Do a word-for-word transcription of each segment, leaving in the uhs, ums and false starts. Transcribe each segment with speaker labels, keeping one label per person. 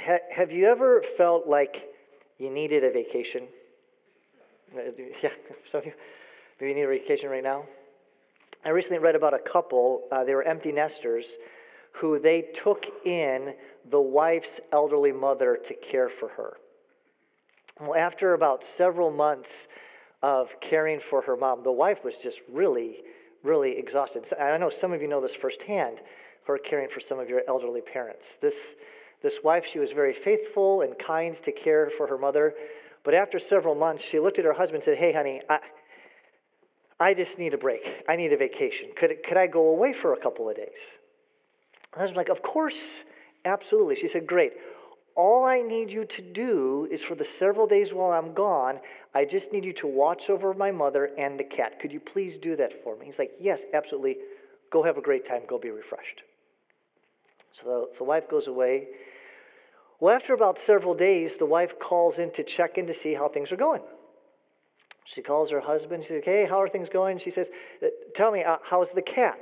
Speaker 1: ha- have you ever felt like you needed a vacation? Uh, Yeah, some of you, maybe you need a vacation right now. I recently read about a couple, uh, they were empty nesters, who they took in the wife's elderly mother to care for her. Well, after about several months of caring for her mom, the wife was just really, really exhausted. So- and I know some of you know this firsthand, who are caring for some of your elderly parents. This, this wife, she was very faithful and kind to care for her mother, but after several months, she looked at her husband and said, "Hey, honey, I, I just need a break. I need a vacation. Could, could I go away for a couple of days?" The husband's like, "Of course, absolutely." She said, "Great. All I need you to do is for the several days while I'm gone, I just need you to watch over my mother and the cat. Could you please do that for me?" He's like, "Yes, absolutely. Go have a great time. Go be refreshed." So the, so the wife goes away. Well, after about several days, the wife calls in to check in to see how things are going. She calls her husband. She's like, "Hey, how are things going?" She says, "Uh, Tell me, uh, how's the cat?"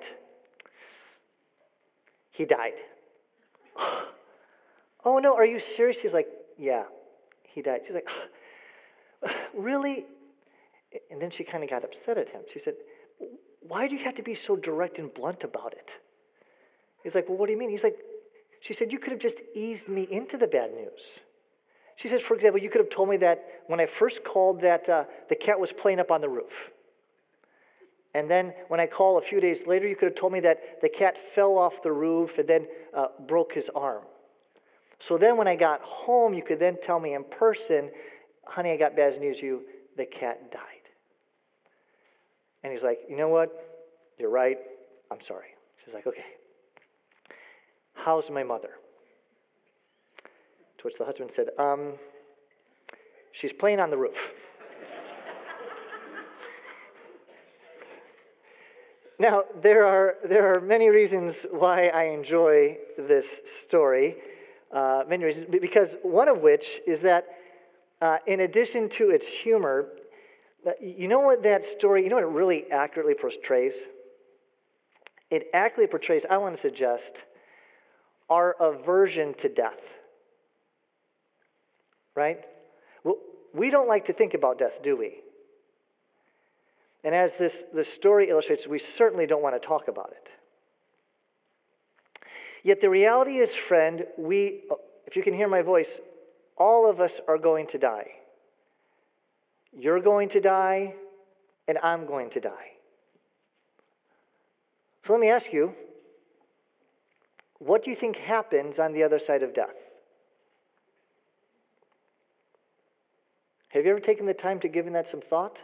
Speaker 1: "He died." "Oh, no, are you serious?" He's like, "Yeah, he died." She's like, "Really?" And then she kind of got upset at him. She said, "Why do you have to be so direct and blunt about it?" He's like, "Well, what do you mean?" He's like, she said, "You could have just eased me into the bad news." She says, "For example, you could have told me that when I first called that uh, the cat was playing up on the roof. And then when I called a few days later, you could have told me that the cat fell off the roof and then uh, broke his arm. So then when I got home, you could then tell me in person, 'Honey, I got bad news, you, the cat died.'" And he's like, "You know what? You're right. I'm sorry." She's like, "Okay. How's my mother?" To which the husband said, um, "She's playing on the roof." Now, there are there are many reasons why I enjoy this story. Uh, many reasons, because one of which is that, uh, in addition to its humor, uh, you know what that story, you know what it really accurately portrays? It accurately portrays, I want to suggest, our aversion to death. Right? Well, we don't like to think about death, do we? And as this, this story illustrates, we certainly don't want to talk about it. Yet the reality is, friend, we, if you can hear my voice, all of us are going to die. You're going to die, and I'm going to die. So let me ask you, what do you think happens on the other side of death? Have you ever taken the time to give that some thought?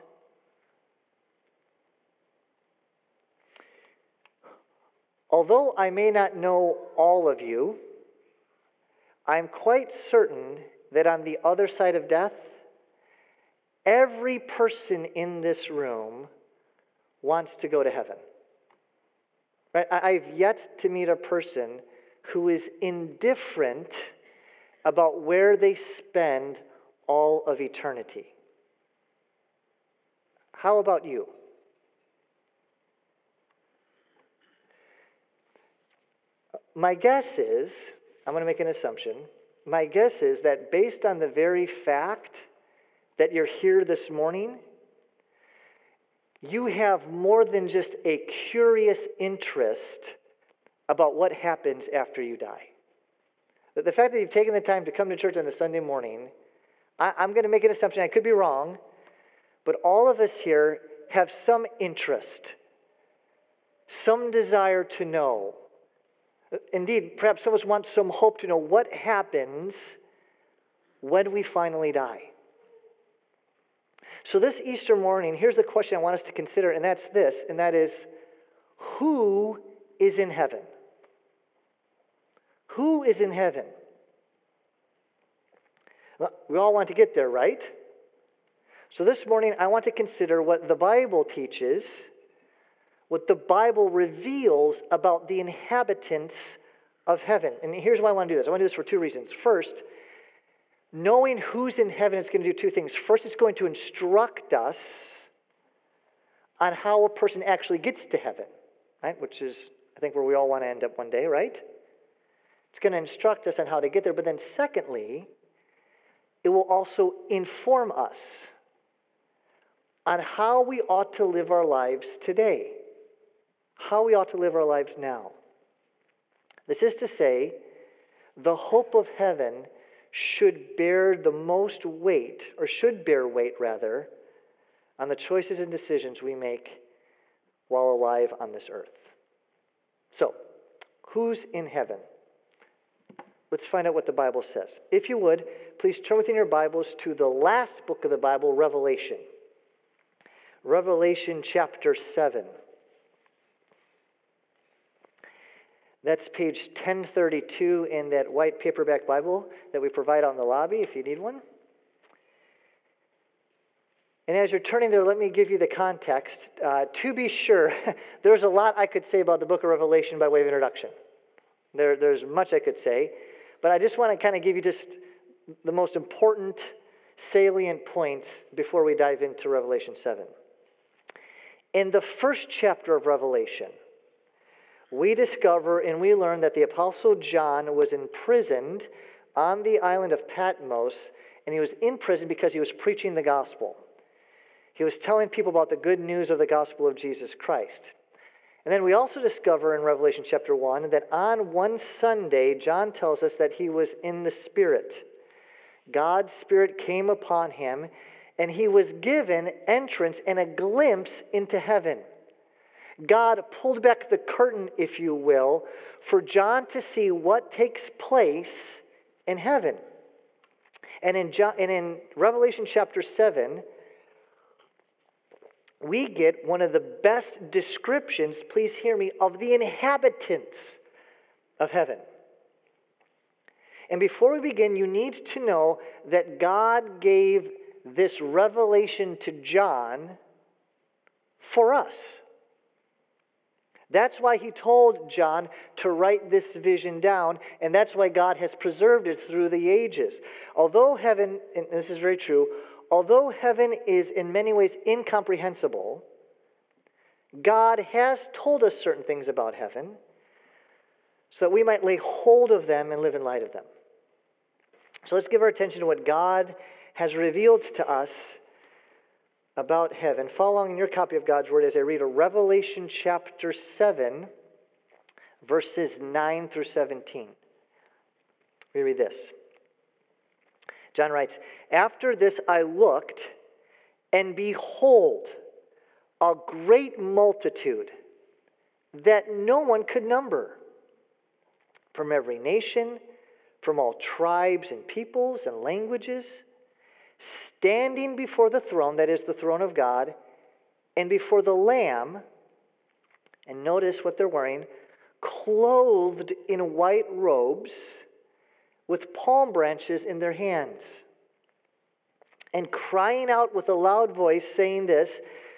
Speaker 1: Although I may not know all of you, I'm quite certain that on the other side of death, every person in this room wants to go to heaven. Right? I've yet to meet a person who is indifferent about where they spend all of eternity. How about you? My guess is, I'm going to make an assumption, my guess is that based on the very fact that you're here this morning, you have more than just a curious interest about what happens after you die. The fact that you've taken the time to come to church on a Sunday morning, I, I'm going to make an assumption, I could be wrong, but all of us here have some interest, some desire to know. Indeed, perhaps some of us want some hope to know what happens when we finally die. So this Easter morning, here's the question I want us to consider, and that's this, and that is, who is in heaven? Who is in heaven? Well, we all want to get there, right? So this morning, I want to consider what the Bible teaches, what the Bible reveals about the inhabitants of heaven. And here's why I want to do this. I want to do this for two reasons. First, knowing who's in heaven is going to do two things. First, it's going to instruct us on how a person actually gets to heaven, right? Which is, I think, where we all want to end up one day, right? It's going to instruct us on how to get there. But then secondly, it will also inform us on how we ought to live our lives today. How we ought to live our lives now. This is to say, the hope of heaven should bear the most weight, or should bear weight rather, on the choices and decisions we make while alive on this earth. So, who's in heaven? Let's find out what the Bible says. If you would, please turn within your Bibles to the last book of the Bible, Revelation. Revelation chapter seven. That's page ten thirty-two in that white paperback Bible that we provide out in the lobby if you need one. And as you're turning there, let me give you the context. Uh, to be sure, there's a lot I could say about the book of Revelation by way of introduction. There, there's much I could say, but I just want to kind of give you just the most important salient points before we dive into Revelation seven. In the first chapter of Revelation, we discover and we learn that the Apostle John was imprisoned on the island of Patmos, and he was in prison because he was preaching the gospel. He was telling people about the good news of the gospel of Jesus Christ. And then we also discover in Revelation chapter one that on one Sunday, John tells us that he was in the Spirit. God's Spirit came upon him, and he was given entrance and a glimpse into heaven. God pulled back the curtain, if you will, for John to see what takes place in heaven. And in, John, and in Revelation chapter seven, we get one of the best descriptions, please hear me, of the inhabitants of heaven. And before we begin, you need to know that God gave this revelation to John for us. That's why he told John to write this vision down, and that's why God has preserved it through the ages. Although heaven, and this is very true, although heaven is in many ways incomprehensible, God has told us certain things about heaven so that we might lay hold of them and live in light of them. So let's give our attention to what God has revealed to us about heaven. Following in your copy of God's Word as I read a Revelation chapter seven, verses nine through seventeen. We read this. John writes, "After this I looked, and behold, a great multitude that no one could number, from every nation, from all tribes and peoples and languages, standing before the throne," that is the throne of God, "and before the Lamb," and notice what they're wearing, "clothed in white robes, with palm branches in their hands, and crying out with a loud voice, saying this,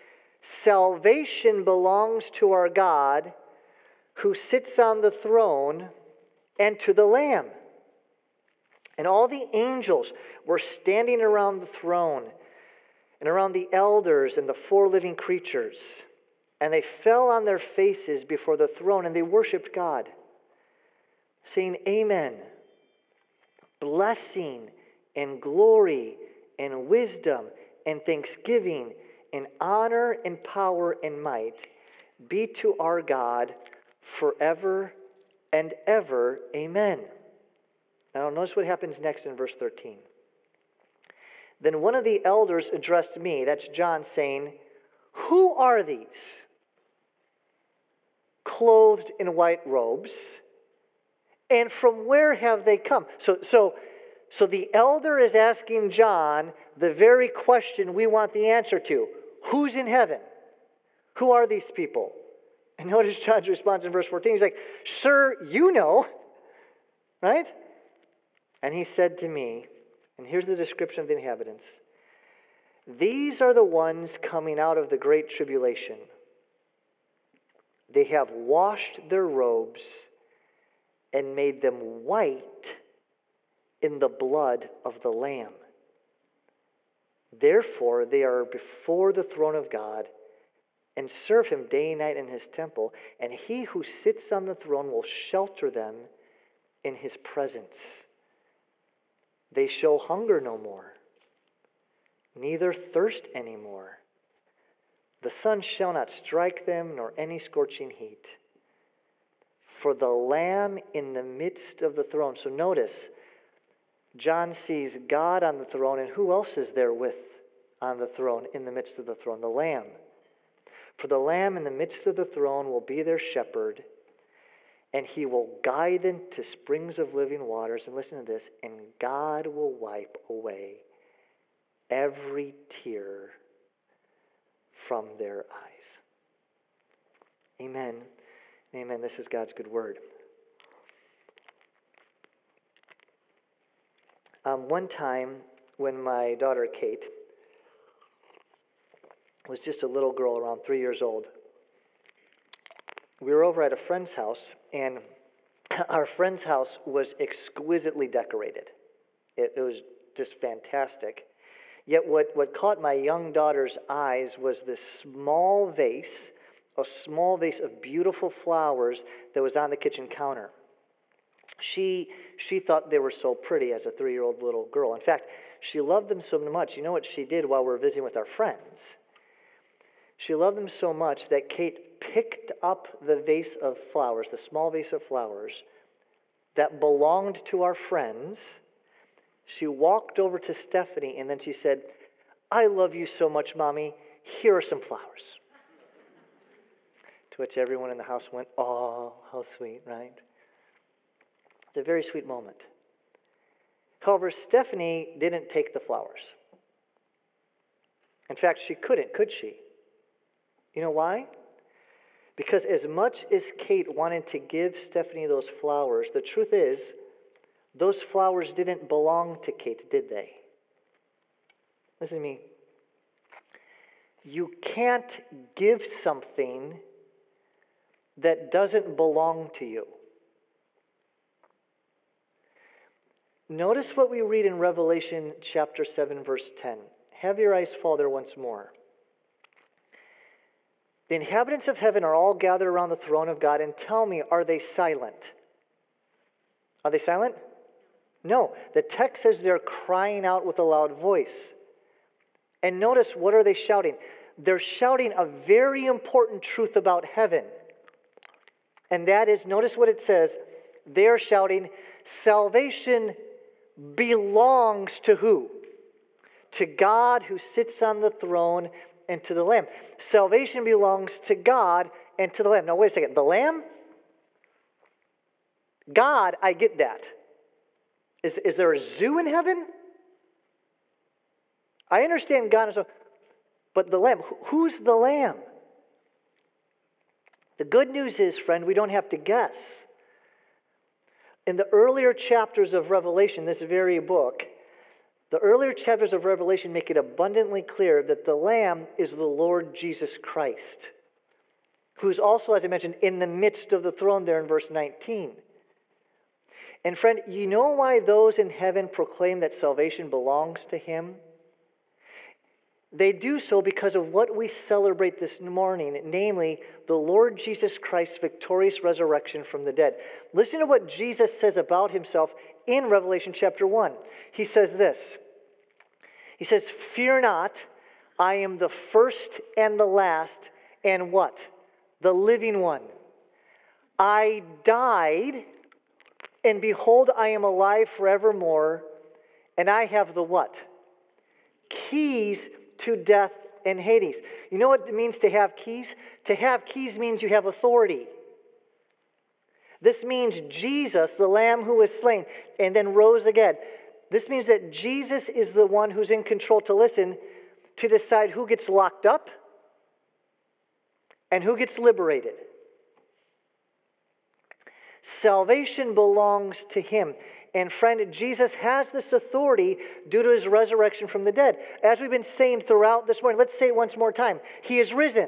Speaker 1: 'Salvation belongs to our God, who sits on the throne, and to the Lamb.' And all the angels were standing around the throne and around the elders and the four living creatures. And they fell on their faces before the throne and they worshiped God, saying, 'Amen. Blessing and glory and wisdom and thanksgiving and honor and power and might be to our God forever and ever. Amen.'" Now notice what happens next in verse thirteen. "Then one of the elders addressed me," that's John, saying, "Who are these, clothed in white robes, and from where have they come?" So, so, so the elder is asking John the very question we want the answer to. Who's in heaven? Who are these people? And notice John's response in verse fourteen. He's like, "Sir, you know," right? "And he said to me," and here's the description of the inhabitants, "These are the ones coming out of the great tribulation. They have washed their robes and made them white in the blood of the Lamb. Therefore, they are before the throne of God and serve him day and night in his temple, and he who sits on the throne will shelter them in his presence. They shall hunger no more, neither thirst any more. The sun shall not strike them, nor any scorching heat. For the Lamb in the midst of the throne. So notice, John sees God on the throne, and who else is there with on the throne, in the midst of the throne? The Lamb. For the Lamb in the midst of the throne will be their shepherd, and he will guide them to springs of living waters. And listen to this, and God will wipe away every tear from their eyes. Amen. Amen. This is God's good word. Um, one time when my daughter Kate was just a little girl around three years old, we were over at a friend's house, and our friend's house was exquisitely decorated. It, it was just fantastic. Yet what, what caught my young daughter's eyes was this small vase, a small vase of beautiful flowers that was on the kitchen counter. She, she thought they were so pretty as a three-year-old little girl. In fact, she loved them so much. You know what she did while we were visiting with our friends? She loved them so much that Kate picked up the vase of flowers, the small vase of flowers that belonged to our friends. She walked over to Stephanie, and then she said, "I love you so much, Mommy. Here are some flowers." To which everyone in the house went, "Oh, how sweet," right? It's a very sweet moment. However, Stephanie didn't take the flowers. In fact, she couldn't, could she? You know why? Because as much as Kate wanted to give Stephanie those flowers, the truth is, those flowers didn't belong to Kate, did they? Listen to me. You can't give something that doesn't belong to you. Notice what we read in Revelation chapter seven, verse ten. Have your eyes fall there once more. The inhabitants of heaven are all gathered around the throne of God, and tell me, are they silent? Are they silent? No. The text says they're crying out with a loud voice. And notice, what are they shouting? They're shouting a very important truth about heaven. And that is, notice what it says. They're shouting, salvation belongs to who? To God who sits on the throne and to the Lamb. Salvation belongs to God and to the Lamb. Now, wait a second. The Lamb? God, I get that. Is, is there a zoo in heaven? I understand God is, but the Lamb, who's the Lamb? The good news is, friend, we don't have to guess. In the earlier chapters of Revelation, this very book, the earlier chapters of Revelation make it abundantly clear that the Lamb is the Lord Jesus Christ, who's also, as I mentioned, in the midst of the throne there in verse nineteen. And friend, you know why those in heaven proclaim that salvation belongs to Him? They do so because of what we celebrate this morning, namely the Lord Jesus Christ's victorious resurrection from the dead. Listen to what Jesus says about Himself in Revelation chapter one. He says this. He says, "Fear not, I am the first and the last, and what? The living one. I died, and behold, I am alive forevermore, and I have the what? Keys to death and Hades." You know what it means to have keys? To have keys means you have authority. This means Jesus, the Lamb who was slain and then rose again. This means that Jesus is the one who's in control, to listen, to decide who gets locked up and who gets liberated. Salvation belongs to Him. And friend, Jesus has this authority due to His resurrection from the dead. As we've been saying throughout this morning, let's say it once more time. He is risen.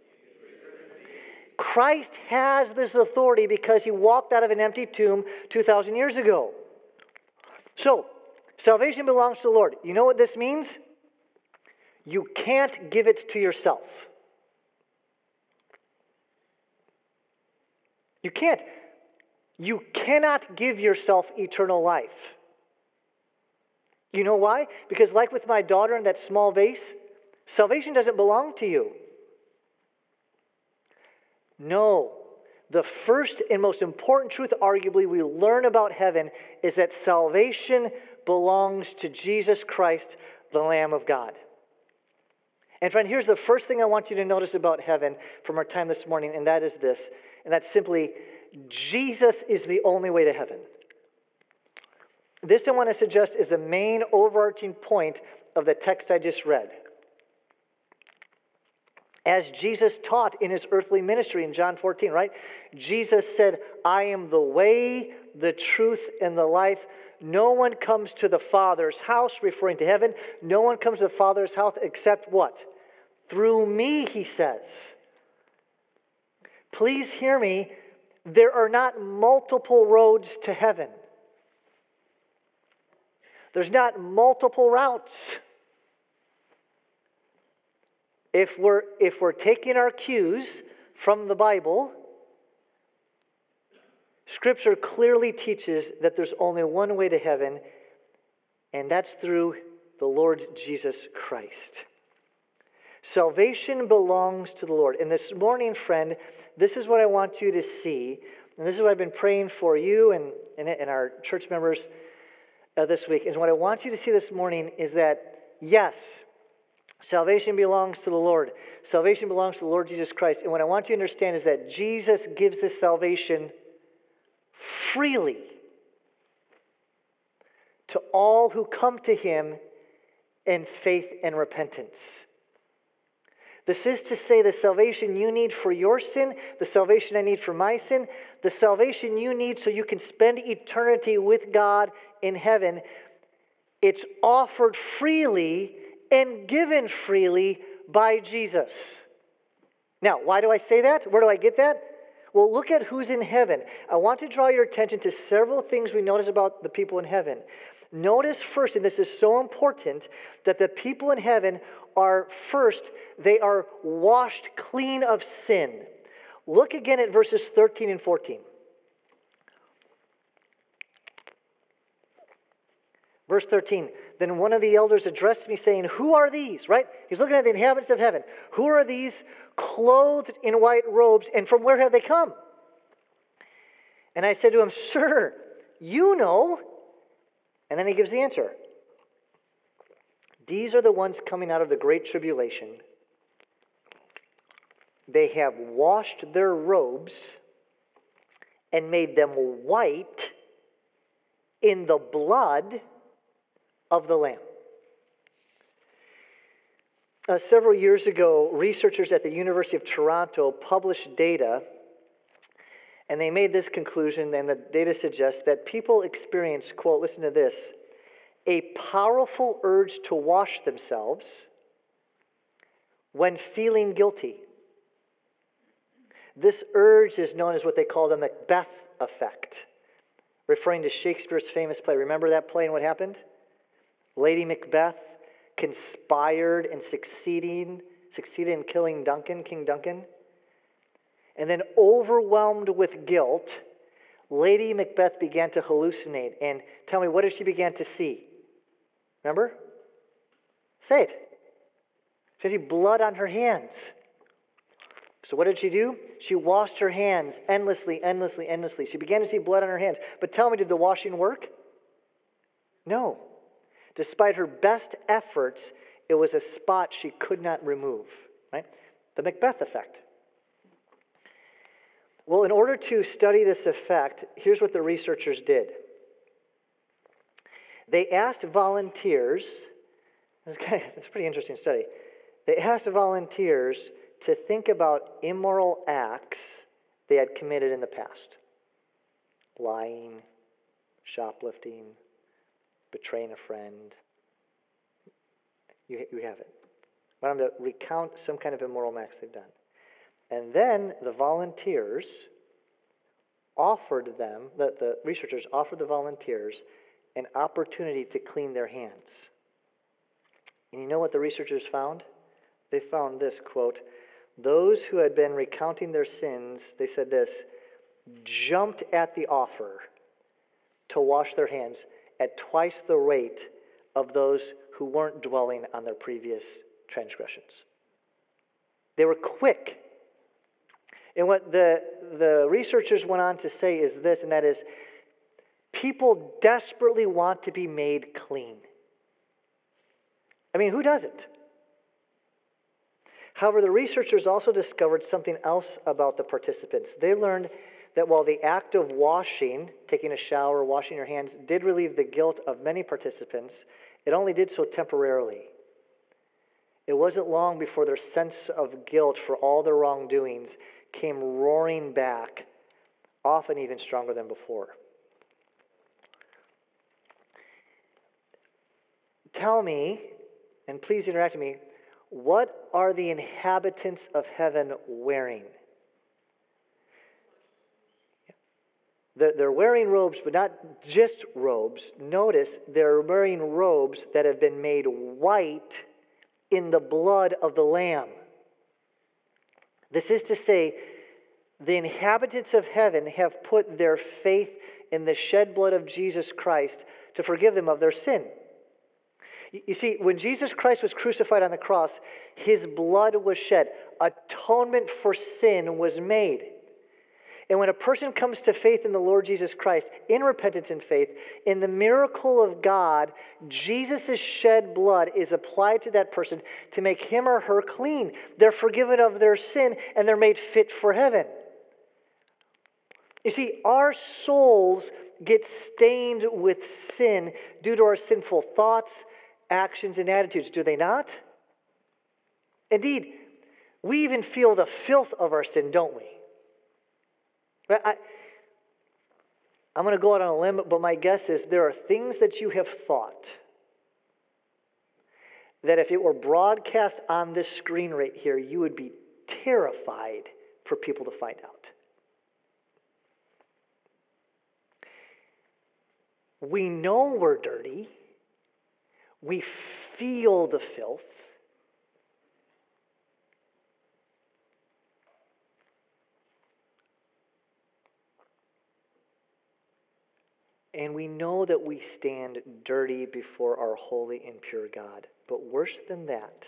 Speaker 1: Christ has this authority because He walked out of an empty tomb two thousand years ago. So, salvation belongs to the Lord. You know what this means? You can't give it to yourself. You can't. You cannot give yourself eternal life. You know why? Because like with my daughter in that small vase, salvation doesn't belong to you. No. The first and most important truth, arguably, we learn about heaven is that salvation belongs to Jesus Christ, the Lamb of God. And friend, here's the first thing I want you to notice about heaven from our time this morning, and that is this, and that's simply, Jesus is the only way to heaven. This I want to suggest is the main overarching point of the text I just read. As Jesus taught in his earthly ministry in John fourteen, right? Jesus said, I am the way, the truth, and the life. No one comes to the Father's house, referring to heaven. No one comes to the Father's house except what? Through me, he says. Please hear me. There are not multiple roads to heaven. There's not multiple routes. If we're, if we're taking our cues from the Bible, Scripture clearly teaches that there's only one way to heaven, and that's through the Lord Jesus Christ. Salvation belongs to the Lord. And this morning, friend, this is what I want you to see, and this is what I've been praying for you and, and, and our church members uh, this week, is what I want you to see this morning is that, yes, salvation belongs to the Lord. Salvation belongs to the Lord Jesus Christ. And what I want you to understand is that Jesus gives this salvation freely to all who come to him in faith and repentance. This is to say the salvation you need for your sin, the salvation I need for my sin, the salvation you need so you can spend eternity with God in heaven, it's offered freely and given freely by Jesus. Now, why do I say that? Where do I get that? Well, look at who's in heaven. I want to draw your attention to several things we notice about the people in heaven. Notice first, and this is so important, that the people in heaven are first, they are washed clean of sin. Look again at verses thirteen and fourteen. Verse thirteen, then one of the elders addressed me saying, who are these? Right? He's looking at the inhabitants of heaven. Who are these clothed in white robes, and from where have they come? And I said to him, sir, you know. And then he gives the answer. These are the ones coming out of the great tribulation. They have washed their robes and made them white in the blood of the Lamb. Uh, several years ago, researchers at the University of Toronto published data, and they made this conclusion, and the data suggests that people experience, quote, listen to this, a powerful urge to wash themselves when feeling guilty. This urge is known as what they call the Macbeth effect, referring to Shakespeare's famous play. Remember that play and what happened? Lady Macbeth conspired and succeeding, succeeded in killing Duncan, King Duncan. And then overwhelmed with guilt, Lady Macbeth began to hallucinate. And tell me, what did she begin to see? Remember? Say it. She had blood on her hands. So what did she do? She washed her hands endlessly, endlessly, endlessly. She began to see blood on her hands. But tell me, did the washing work? No. Despite her best efforts, it was a spot she could not remove. Right? The Macbeth effect. Well, in order to study this effect, here's what the researchers did. They asked volunteers, this is a pretty interesting study. They asked volunteers to think about immoral acts they had committed in the past. Lying, shoplifting, betraying a friend. You, you have it. I want them to recount some kind of immoral acts they've done. And then the volunteers offered them, the, the researchers offered the volunteers an opportunity to clean their hands. And you know what the researchers found? They found this, quote, those who had been recounting their sins, they said this, jumped at the offer to wash their hands at twice the rate of those who weren't dwelling on their previous transgressions. They were quick. And what the, the researchers went on to say is this, and that is, people desperately want to be made clean. I mean, who doesn't? However, the researchers also discovered something else about the participants. They learned that while the act of washing, taking a shower, washing your hands, did relieve the guilt of many participants, it only did so temporarily. It wasn't long before their sense of guilt for all their wrongdoings came roaring back, often even stronger than before. Tell me, and please interact with me, what are the inhabitants of heaven wearing? They're, they're wearing robes, but not just robes. Notice they're wearing robes that have been made white in the blood of the Lamb. This is to say, the inhabitants of heaven have put their faith in the shed blood of Jesus Christ to forgive them of their sin. You see, when Jesus Christ was crucified on the cross, his blood was shed. Atonement for sin was made. And when a person comes to faith in the Lord Jesus Christ, in repentance and faith, in the miracle of God, Jesus' shed blood is applied to that person to make him or her clean. They're forgiven of their sin and they're made fit for heaven. You see, our souls get stained with sin due to our sinful thoughts, actions, and attitudes, do they not? Indeed, we even feel the filth of our sin, don't we? I, I'm going to go out on a limb, but my guess is there are things that you have thought that if it were broadcast on this screen right here, you would be terrified for people to find out. We know we're dirty. We feel the filth. And we know that we stand dirty before our holy and pure God. But worse than that,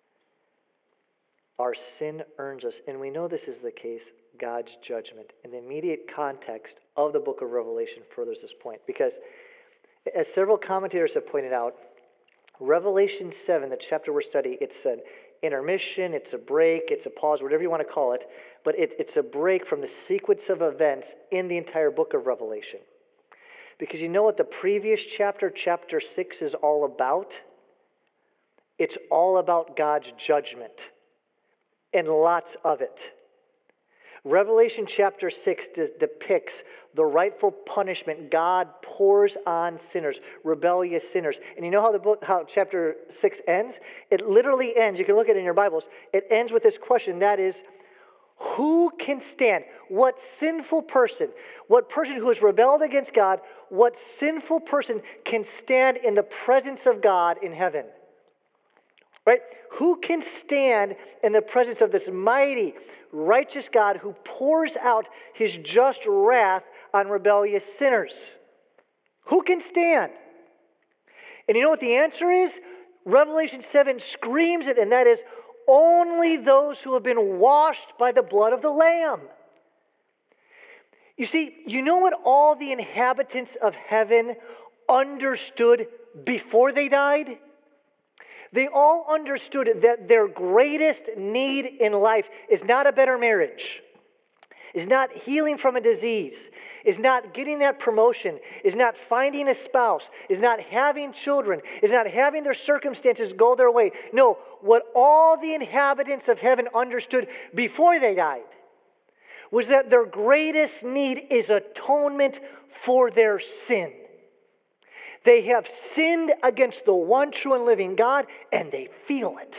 Speaker 1: our sin earns us, and we know this is the case, God's judgment. And the immediate context of the book of Revelation furthers this point. Because as several commentators have pointed out, Revelation seven, the chapter we're studying, it's an intermission, it's a break, it's a pause, whatever you want to call it, but it, it's a break from the sequence of events in the entire book of Revelation. Because you know what the previous chapter, chapter six, is all about? It's all about God's judgment, and lots of it. Revelation chapter six de- depicts the rightful punishment God pours on sinners, rebellious sinners. And you know how the book, how chapter six ends? It literally ends, you can look at it in your Bibles, it ends with this question, that is, who can stand? What sinful person, what person who has rebelled against God, what sinful person can stand in the presence of God in heaven? Right? Who can stand in the presence of this mighty, righteous God who pours out his just wrath on rebellious sinners? Who can stand? And you know what the answer is? Revelation seven screams it, and that is, only those who have been washed by the blood of the Lamb. You see, you know what all the inhabitants of heaven understood before they died? They all understood that their greatest need in life is not a better marriage, is not healing from a disease, is not getting that promotion, is not finding a spouse, is not having children, is not having their circumstances go their way. No, what all the inhabitants of heaven understood before they died was that their greatest need is atonement for their sin. They have sinned against the one true and living God, and they feel it.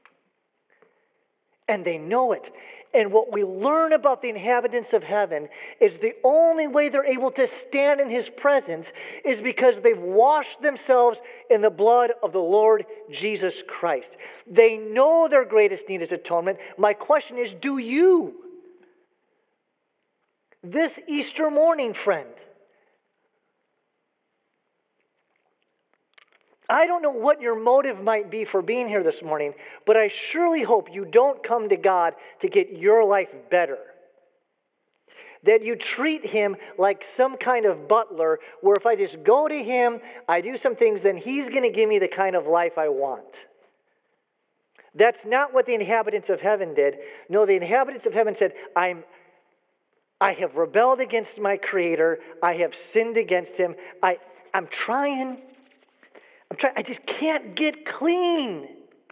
Speaker 1: And they know it. And what we learn about the inhabitants of heaven is the only way they're able to stand in his presence is because they've washed themselves in the blood of the Lord Jesus Christ. They know their greatest need is atonement. My question is, do you? This Easter morning, friend. I don't know what your motive might be for being here this morning, but I surely hope you don't come to God to get your life better. That you treat Him like some kind of butler, where if I just go to Him, I do some things, then He's going to give me the kind of life I want. That's not what the inhabitants of heaven did. No, the inhabitants of heaven said, I'm, I have rebelled against my Creator. I have sinned against Him. I, I'm trying. I'm trying. I just can't get clean.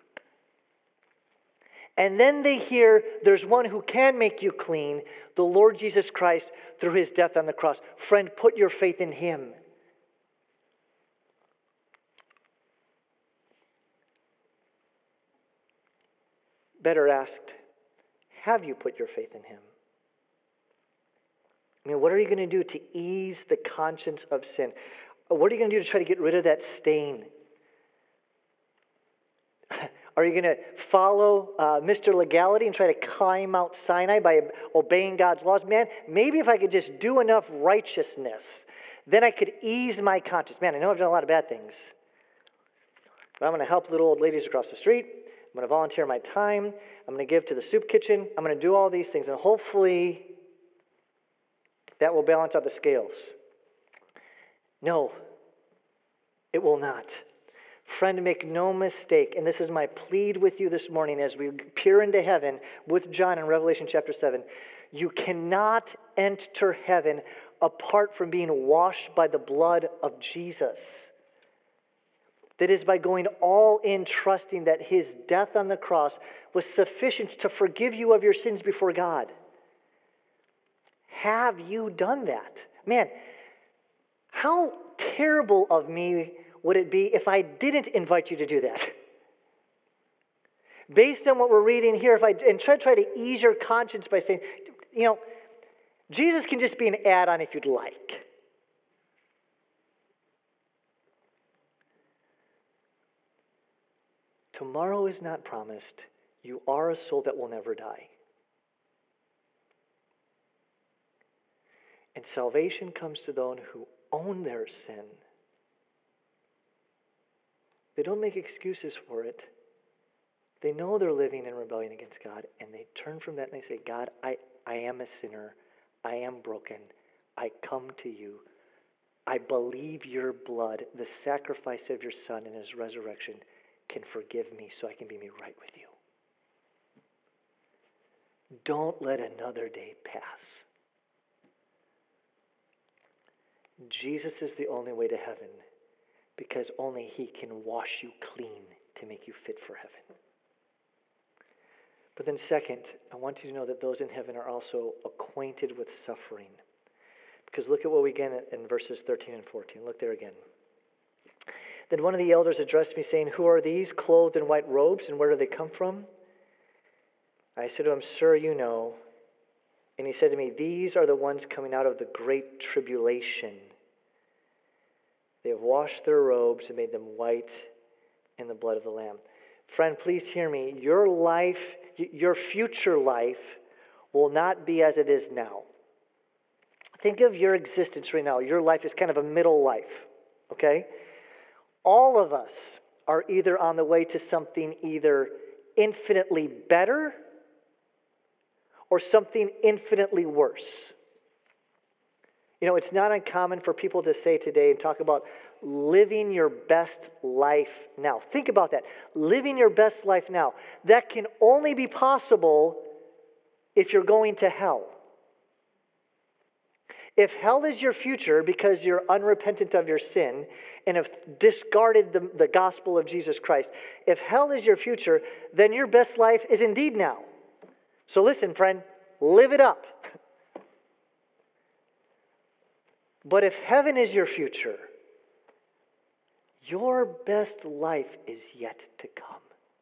Speaker 1: And then they hear there's one who can make you clean, the Lord Jesus Christ, through His death on the cross. Friend, put your faith in Him. Better asked, have you put your faith in Him? I mean, what are you going to do to ease the conscience of sin? What are you going to do to try to get rid of that stain? Are you going to follow uh, Mister Legality and try to climb Mount Sinai by obeying God's laws? Man, maybe if I could just do enough righteousness, then I could ease my conscience. Man, I know I've done a lot of bad things, but I'm going to help little old ladies across the street. I'm going to volunteer my time. I'm going to give to the soup kitchen. I'm going to do all these things, and hopefully that will balance out the scales. No, it will not. Friend, make no mistake, and this is my plead with you this morning as we peer into heaven with John in Revelation chapter seven. You cannot enter heaven apart from being washed by the blood of Jesus. That is by going all in, trusting that His death on the cross was sufficient to forgive you of your sins before God. Have you done that? Man, how terrible of me would it be if I didn't invite you to do that? Based on what we're reading here, if I and try, try to ease your conscience by saying, you know, Jesus can just be an add-on if you'd like. Tomorrow is not promised. You are a soul that will never die. And salvation comes to those who own their sin. They don't make excuses for it. They know they're living in rebellion against God, and they turn from that and they say, God, I, I am a sinner. I am broken. I come to you. I believe your blood, the sacrifice of your Son and His resurrection, can forgive me so I can be made right with you. Don't let another day pass. Jesus is the only way to heaven, because only He can wash you clean to make you fit for heaven. But then second, I want you to know that those in heaven are also acquainted with suffering. Because look at what we get in verses thirteen and fourteen. Look there again. Then one of the elders addressed me, saying, Who are these clothed in white robes, and where do they come from? I said to him, Sir, you know. And he said to me, These are the ones coming out of the great tribulation. They have washed their robes and made them white in the blood of the Lamb. Friend, please hear me. Your life, your future life, will not be as it is now. Think of your existence right now. Your life is kind of a middle life, okay? All of us are either on the way to something either infinitely better or something infinitely worse. You know, it's not uncommon for people to say today and talk about living your best life now. Think about that. Living your best life now. That can only be possible if you're going to hell. If hell is your future because you're unrepentant of your sin and have discarded the, the gospel of Jesus Christ, if hell is your future, then your best life is indeed now. So listen, friend, live it up. But if heaven is your future, your best life is yet to come.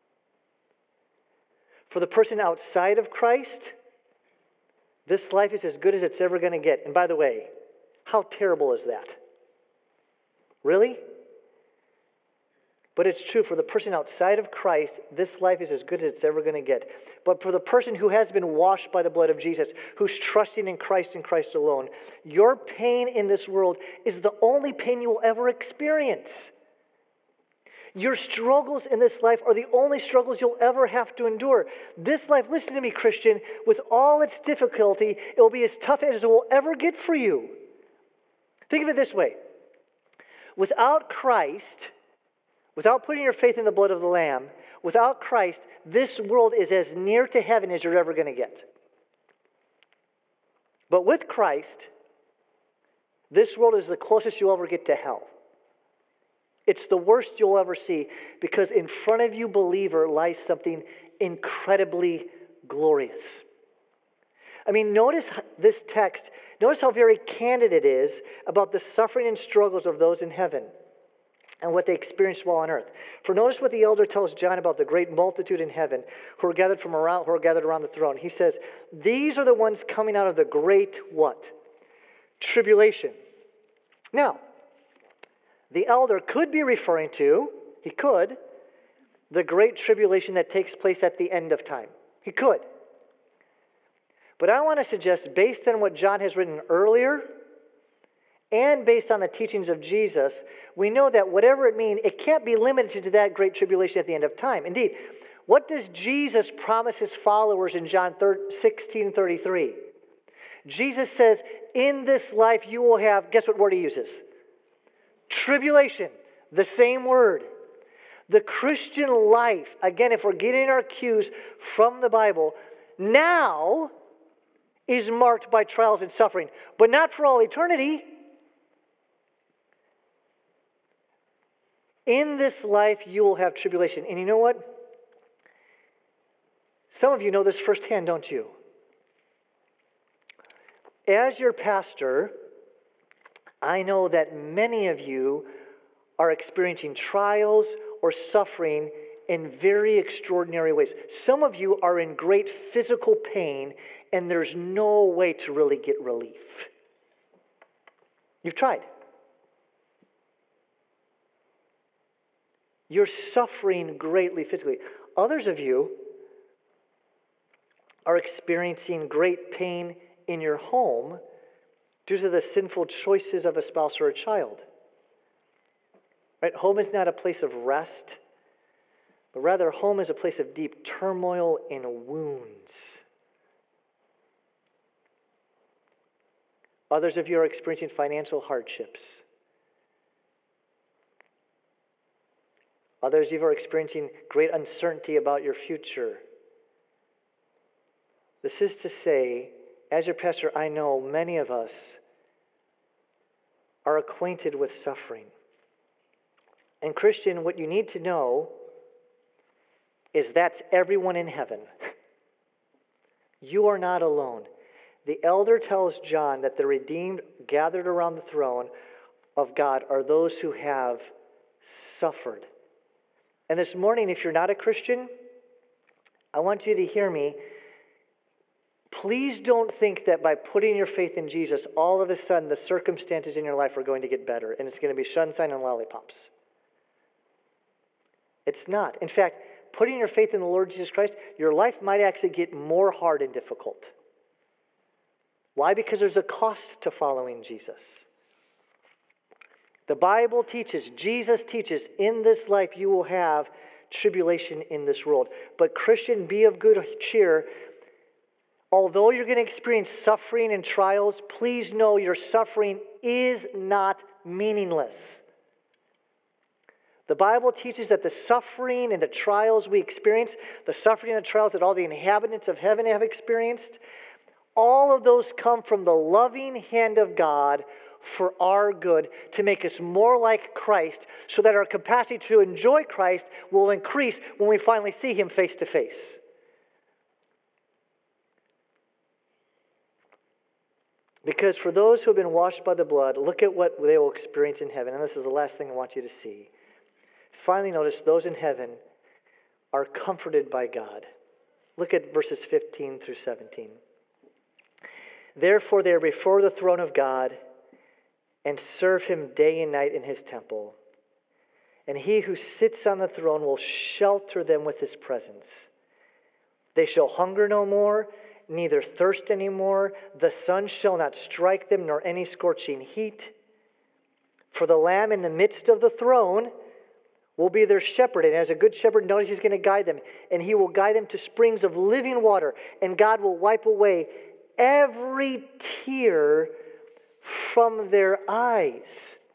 Speaker 1: For the person outside of Christ, this life is as good as it's ever going to get. And by the way, how terrible is that? Really? But it's true, for the person outside of Christ, this life is as good as it's ever going to get. But for the person who has been washed by the blood of Jesus, who's trusting in Christ and Christ alone, your pain in this world is the only pain you will ever experience. Your struggles in this life are the only struggles you'll ever have to endure. This life, listen to me, Christian, with all its difficulty, it will be as tough as it will ever get for you. Think of it this way. Without Christ, without putting your faith in the blood of the Lamb, without Christ, this world is as near to heaven as you're ever going to get. But with Christ, this world is the closest you'll ever get to hell. It's the worst you'll ever see, because in front of you, believer, lies something incredibly glorious. I mean, notice this text. Notice how very candid it is about the suffering and struggles of those in heaven and what they experienced while on earth. For notice what the elder tells John about the great multitude in heaven who are gathered from around, who are gathered around the throne. He says, "These are the ones coming out of the great what? Tribulation." Now, the elder could be referring to, he could, the great tribulation that takes place at the end of time. He could. But I want to suggest, based on what John has written earlier, and based on the teachings of Jesus, we know that whatever it means, it can't be limited to that great tribulation at the end of time. Indeed, what does Jesus promise his followers in John sixteen thirty-three? Jesus says, in this life you will have, guess what word he uses? Tribulation, the same word. The Christian life, again, if we're getting our cues from the Bible, now is marked by trials and suffering, but not for all eternity. In this life, you will have tribulation. And you know what? Some of you know this firsthand, don't you? As your pastor, I know that many of you are experiencing trials or suffering in very extraordinary ways. Some of you are in great physical pain, and there's no way to really get relief. You've tried. You're suffering greatly physically. Others of you are experiencing great pain in your home due to the sinful choices of a spouse or a child. Right? Home is not a place of rest, but rather home is a place of deep turmoil and wounds. Others of you are experiencing financial hardships. Others of you are experiencing great uncertainty about your future. This is to say, as your pastor, I know many of us are acquainted with suffering. And Christian, what you need to know is that's everyone in heaven. You are not alone. The elder tells John that the redeemed gathered around the throne of God are those who have suffered. And this morning, if you're not a Christian, I want you to hear me. Please don't think that by putting your faith in Jesus, all of a sudden the circumstances in your life are going to get better and it's going to be sunshine and lollipops. It's not. In fact, putting your faith in the Lord Jesus Christ, your life might actually get more hard and difficult. Why? Because there's a cost to following Jesus. The Bible teaches, Jesus teaches, in this life you will have tribulation in this world. But Christian, be of good cheer. Although you're going to experience suffering and trials, please know your suffering is not meaningless. The Bible teaches that the suffering and the trials we experience, the suffering and the trials that all the inhabitants of heaven have experienced, all of those come from the loving hand of God for our good, to make us more like Christ, so that our capacity to enjoy Christ will increase when we finally see Him face to face. Because for those who have been washed by the blood, look at what they will experience in heaven. And this is the last thing I want you to see. Finally, notice those in heaven are comforted by God. Look at verses fifteen through seventeen. Therefore, they are before the throne of God and serve Him day and night in His temple. and he who sits on the throne will shelter them with his presence. They shall hunger no more, neither thirst any more. The sun shall not strike them, nor any scorching heat. For the Lamb in the midst of the throne will be their shepherd. And as a good shepherd, notice he's going to guide them. And he will guide them to springs of living water. And God will wipe away every tear from their eyes.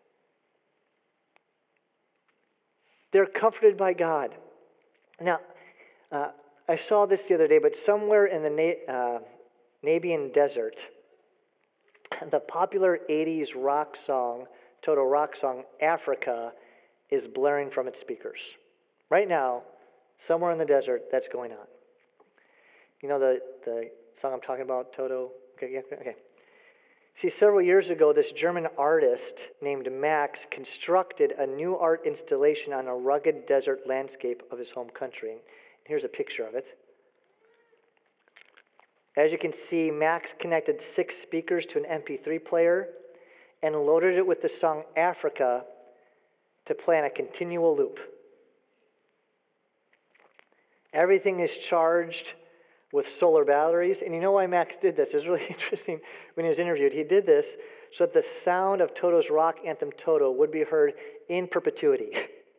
Speaker 1: They're comforted by God. Now, uh, I saw this the other day, but somewhere in the Na- uh, Nabian desert, the popular eighties rock song, Toto rock song, Africa, is blaring from its speakers. Right now, somewhere in the desert, that's going on. You know the, the song I'm talking about, Toto? Okay, yeah, okay. See, several years ago, this German artist named Max constructed a new art installation on a rugged desert landscape of his home country. And here's a picture of it. As you can see, Max connected six speakers to an M P three player and loaded it with the song Africa to play on a continual loop. Everything is charged with solar batteries. And you know why Max did this? It was really interesting when he was interviewed. He did this so that the sound of Toto's rock anthem Toto would be heard in perpetuity.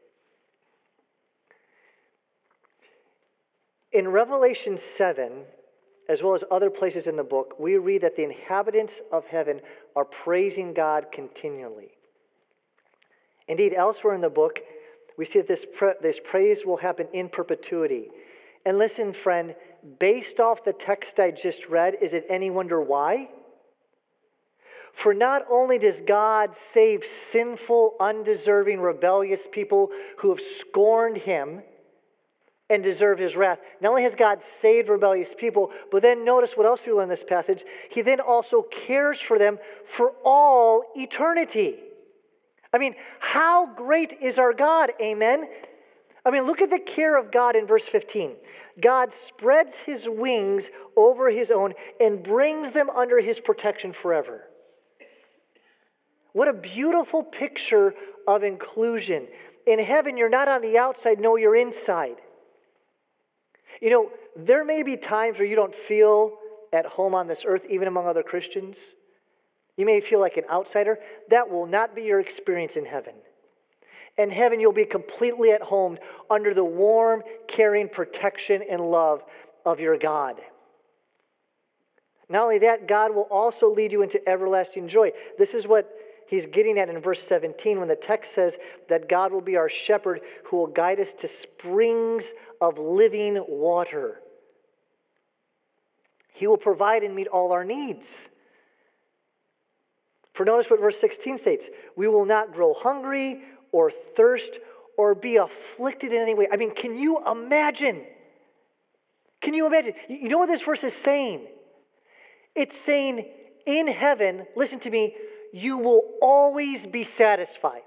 Speaker 1: In Revelation seven, as well as other places in the book, we read that the inhabitants of heaven are praising God continually. Indeed, elsewhere in the book, we see that this, pra- this praise will happen in perpetuity. And listen, friend, based off the text I just read, is it any wonder why? For not only does God save sinful, undeserving, rebellious people who have scorned him and deserve his wrath, not only has God saved rebellious people, but then notice what else we learn in this passage. He then also cares for them for all eternity. I mean, how great is our God? Amen? I mean, look at the care of God in verse fifteen. God spreads his wings over his own and brings them under his protection forever. What a beautiful picture of inclusion. In heaven, you're not on the outside, no, you're inside. You know, there may be times where you don't feel at home on this earth, even among other Christians. You may feel like an outsider. That will not be your experience in heaven. In heaven, you'll be completely at home under the warm, caring protection and love of your God. Not only that, God will also lead you into everlasting joy. This is what he's getting at in verse seventeen when the text says that God will be our shepherd who will guide us to springs of living water. He will provide and meet all our needs. For notice what verse sixteen states. We will not grow hungry or thirst or be afflicted in any way. I mean, can you imagine? Can you imagine? You know what this verse is saying? It's saying in heaven, listen to me, you will always be satisfied.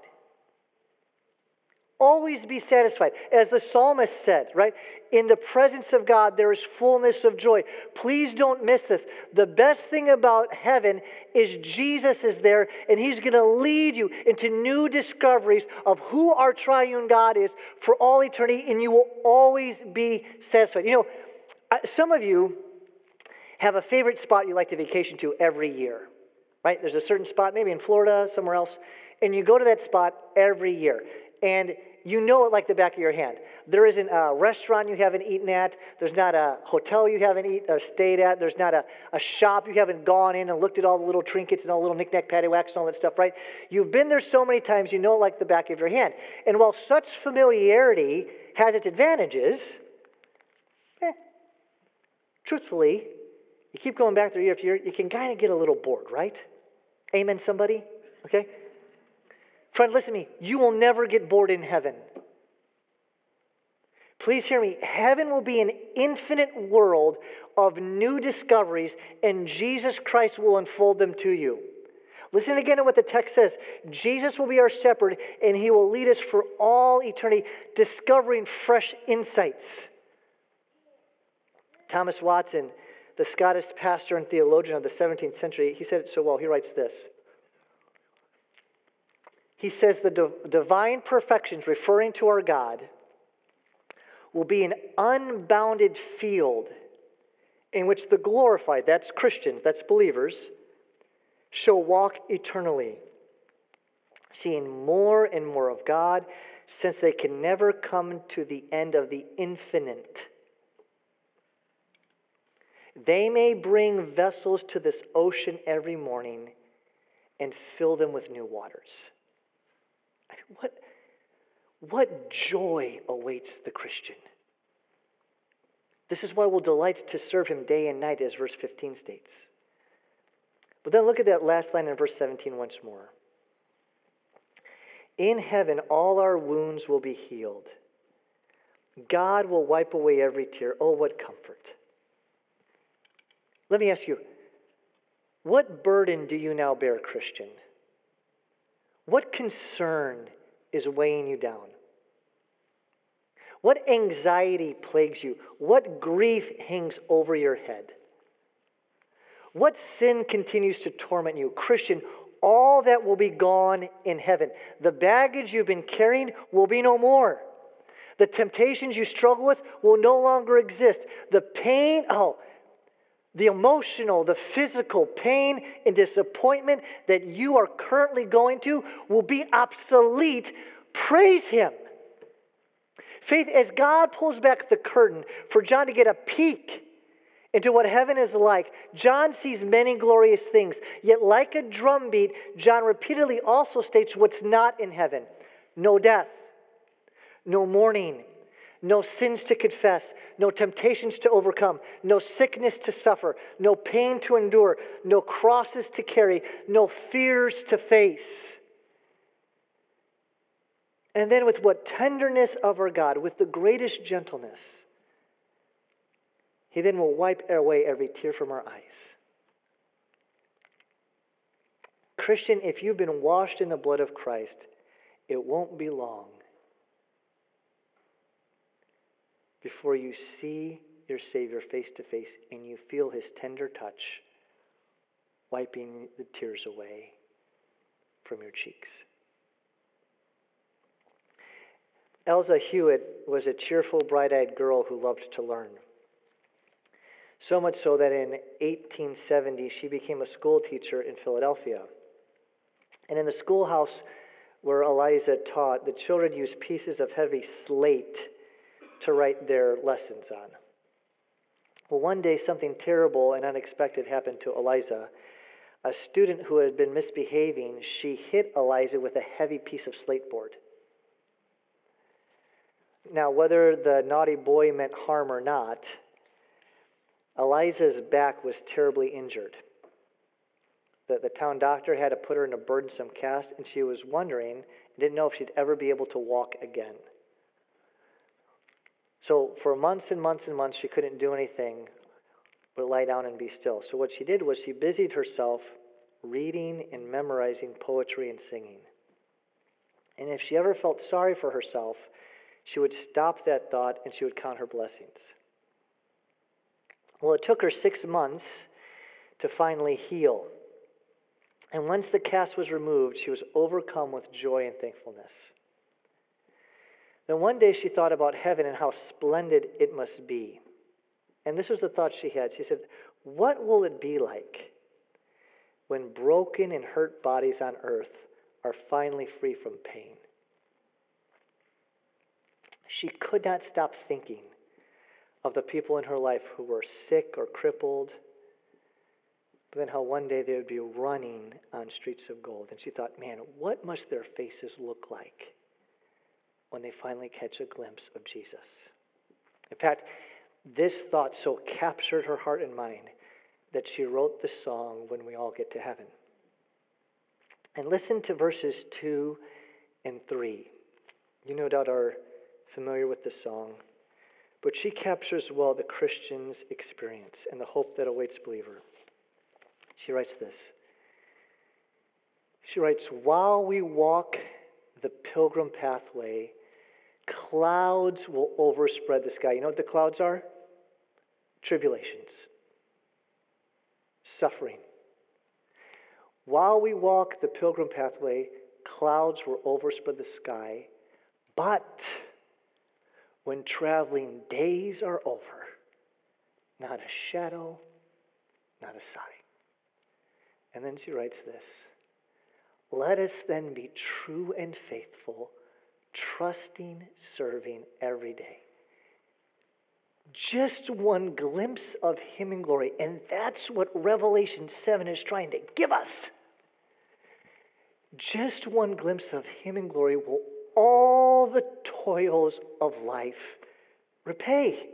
Speaker 1: Always be satisfied. As the psalmist said, right? In the presence of God, there is fullness of joy. Please don't miss this. The best thing about heaven is Jesus is there, and he's going to lead you into new discoveries of who our triune God is for all eternity, and you will always be satisfied. You know, some of you have a favorite spot you like to vacation to every year, right? There's a certain spot, maybe in Florida, somewhere else, and you go to that spot every year. And you know it like the back of your hand. There isn't a restaurant you haven't eaten at. There's not a hotel you haven't eat, or stayed at. There's not a, a shop you haven't gone in and looked at all the little trinkets and all the little knick-knack, paddywhacks and all that stuff, right? You've been there so many times, you know it like the back of your hand. And while such familiarity has its advantages, eh, truthfully, you keep going back there year after year, you can kind of get a little bored, right? Amen, somebody? Okay? Friend, listen to me. You will never get bored in heaven. Please hear me. Heaven will be an infinite world of new discoveries, and Jesus Christ will unfold them to you. Listen again to what the text says. Jesus will be our shepherd, and he will lead us for all eternity, discovering fresh insights. Thomas Watson, the Scottish pastor and theologian of the seventeenth century, he said it so well. He writes this. he says the di- divine perfections, referring to our God, will be an unbounded field in which the glorified, that's Christians, that's believers, shall walk eternally, seeing more and more of God, since they can never come to the end of the infinite. They may bring vessels to this ocean every morning and fill them with new waters. I mean, what, what joy awaits the Christian? This is why we'll delight to serve him day and night, as verse fifteen states. But then look at that last line in verse seventeen once more. In heaven, all our wounds will be healed. God will wipe away every tear. Oh, what comfort. Let me ask you, what burden do you now bear, Christian? What concern is weighing you down? What anxiety plagues you? What grief hangs over your head? What sin continues to torment you? Christian, all that will be gone in heaven. The baggage you've been carrying will be no more. The temptations you struggle with will no longer exist. The pain, oh, the emotional, the physical pain and disappointment that you are currently going to will be obsolete. Praise Him. Faith, as God pulls back the curtain for John to get a peek into what heaven is like, John sees many glorious things. Yet like a drumbeat, John repeatedly also states what's not in heaven. No death, no mourning, no sins to confess, no temptations to overcome, no sickness to suffer, no pain to endure, no crosses to carry, no fears to face. And then with what tenderness of our God, with the greatest gentleness, He then will wipe away every tear from our eyes. Christian, if you've been washed in the blood of Christ, it won't be long before you see your Savior face to face and you feel His tender touch wiping the tears away from your cheeks. Elza Hewitt was a cheerful, bright-eyed girl who loved to learn. So much so that in eighteen seventy, she became a school teacher in Philadelphia. And in the schoolhouse where Eliza taught, the children used pieces of heavy slate to write their lessons on. Well, one day something terrible and unexpected happened to Eliza. A student who had been misbehaving, she hit Eliza with a heavy piece of slate board. Now, whether the naughty boy meant harm or not, Eliza's back was terribly injured. The, the town doctor had to put her in a burdensome cast, and she was wondering, didn't know if she'd ever be able to walk again. So for months and months and months, she couldn't do anything but lie down and be still. So what she did was she busied herself reading and memorizing poetry and singing. And if she ever felt sorry for herself, she would stop that thought and she would count her blessings. Well, it took her six months to finally heal. And once the cast was removed, she was overcome with joy and thankfulness. Then one day she thought about heaven and how splendid it must be. And this was the thought she had. She said, what will it be like when broken and hurt bodies on earth are finally free from pain? She could not stop thinking of the people in her life who were sick or crippled, but then how one day they would be running on streets of gold. And she thought, man, what must their faces look like when they finally catch a glimpse of Jesus? In fact, this thought so captured her heart and mind that she wrote the song, When We All Get to Heaven. And listen to verses two and three. You no doubt are familiar with this song, but she captures well the Christian's experience and the hope that awaits believer. She writes this. She writes, while we walk the pilgrim pathway, clouds will overspread the sky. You know what the clouds are? Tribulations. Suffering. While we walk the pilgrim pathway, clouds will overspread the sky, but when traveling days are over, not a shadow, not a sign. And then she writes this: let us then be true and faithful, trusting, serving every day. Just one glimpse of him in glory, and that's what Revelation seven is trying to give us. Just one glimpse of him in glory will all the toils of life repay.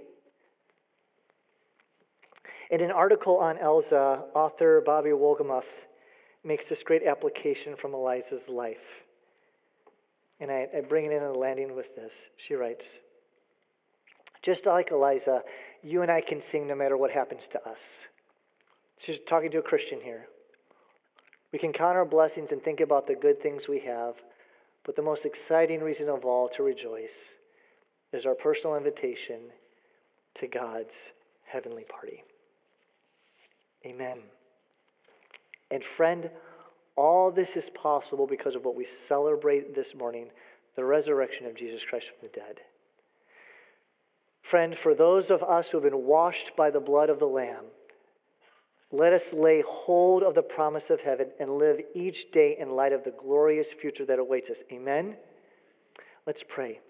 Speaker 1: In an article on Elza, author Bobby Wolgemuth makes this great application from Eliza's life. And I, I bring it in on the landing with this. She writes, just like Eliza, you and I can sing no matter what happens to us. She's talking to a Christian here. We can count our blessings and think about the good things we have, but the most exciting reason of all to rejoice is our personal invitation to God's heavenly party. Amen. And friend, all this is possible because of what we celebrate this morning, the resurrection of Jesus Christ from the dead. Friend, for those of us who have been washed by the blood of the Lamb, let us lay hold of the promise of heaven and live each day in light of the glorious future that awaits us. Amen? Let's pray.